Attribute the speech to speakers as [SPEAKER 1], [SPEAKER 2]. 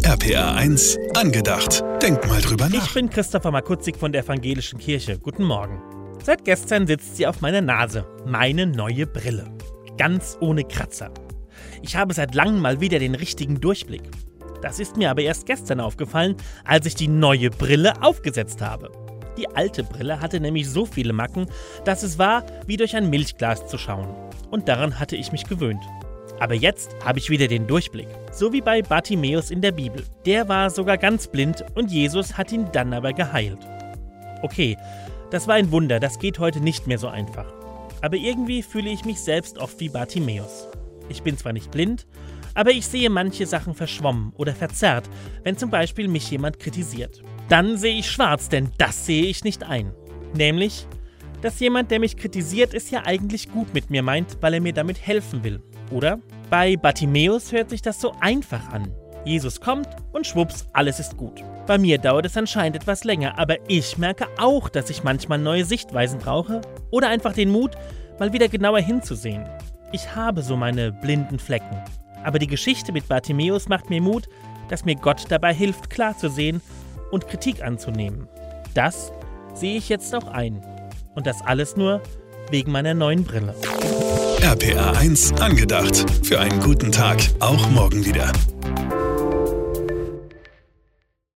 [SPEAKER 1] RPA 1 angedacht. Denk mal drüber nach.
[SPEAKER 2] Ich bin Christopher Makutzik von der Evangelischen Kirche. Guten Morgen. Seit gestern sitzt sie auf meiner Nase. Meine neue Brille. Ganz ohne Kratzer. Ich habe seit langem mal wieder den richtigen Durchblick. Das ist mir aber erst gestern aufgefallen, als ich die neue Brille aufgesetzt habe. Die alte Brille hatte nämlich so viele Macken, dass es war, wie durch ein Milchglas zu schauen. Und daran hatte ich mich gewöhnt. Aber jetzt habe ich wieder den Durchblick. So wie bei Bartimäus in der Bibel. Der war sogar ganz blind und Jesus hat ihn dann aber geheilt. Okay, das war ein Wunder, das geht heute nicht mehr so einfach. Aber irgendwie fühle ich mich selbst oft wie Bartimäus. Ich bin zwar nicht blind, aber ich sehe manche Sachen verschwommen oder verzerrt, wenn zum Beispiel mich jemand kritisiert. Dann sehe ich schwarz, denn das sehe ich nicht ein. Nämlich, dass jemand, der mich kritisiert, es ja eigentlich gut mit mir meint, weil er mir damit helfen will. Oder? Bei Bartimäus hört sich das so einfach an. Jesus kommt und schwupps, alles ist gut. Bei mir dauert es anscheinend etwas länger, aber ich merke auch, dass ich manchmal neue Sichtweisen brauche oder einfach den Mut, mal wieder genauer hinzusehen. Ich habe so meine blinden Flecken. Aber die Geschichte mit Bartimäus macht mir Mut, dass mir Gott dabei hilft, klar zu sehen und Kritik anzunehmen. Das sehe ich jetzt auch ein. Und das alles nur wegen meiner neuen Brille.
[SPEAKER 1] RPA 1 angedacht. Für einen guten Tag, auch morgen wieder.